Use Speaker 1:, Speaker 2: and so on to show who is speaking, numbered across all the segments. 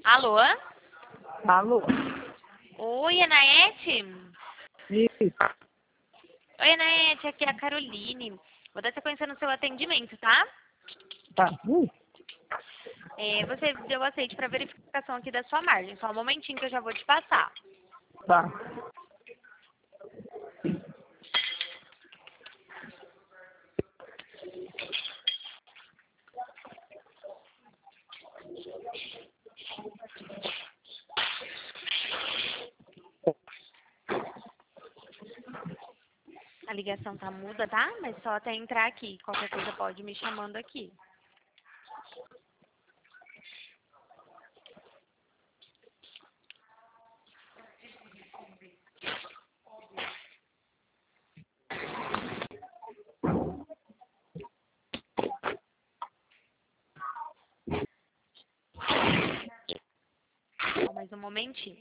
Speaker 1: Alô?
Speaker 2: Alô?
Speaker 1: Oi, Anaete?
Speaker 2: Isso.
Speaker 1: Oi, Anaete, aqui é a Caroline. Vou dar sequência no seu atendimento, tá?
Speaker 2: Tá.
Speaker 1: Você deu aceite para verificação aqui da sua margem. Só um momentinho que eu já vou te passar.
Speaker 2: Tá.
Speaker 1: A ligação tá muda, tá? Mas só até entrar aqui. Qualquer coisa pode me chamando aqui. Só mais um momentinho.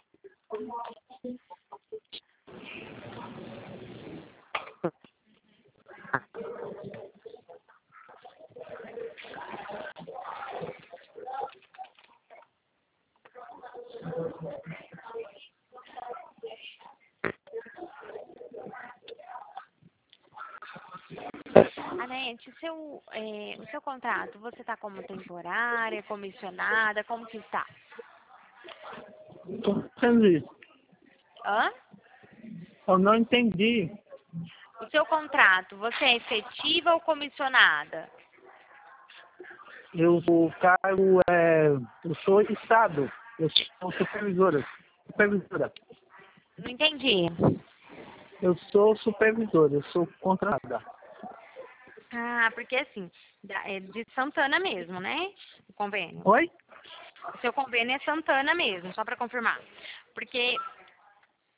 Speaker 1: Anaete, o seu contrato, você está como temporária, comissionada, como que está?
Speaker 2: Não entendi.
Speaker 1: Hã?
Speaker 2: Eu não entendi.
Speaker 1: O seu contrato, você é efetiva ou comissionada?
Speaker 2: O cargo é. Eu sou Estado. Eu sou supervisora. Supervisora.
Speaker 1: Não entendi.
Speaker 2: Eu sou supervisora. Eu sou contratada.
Speaker 1: Ah, porque assim, é de Santana mesmo, né? O convênio.
Speaker 2: Oi?
Speaker 1: O seu convênio é Santana mesmo, só para confirmar. Porque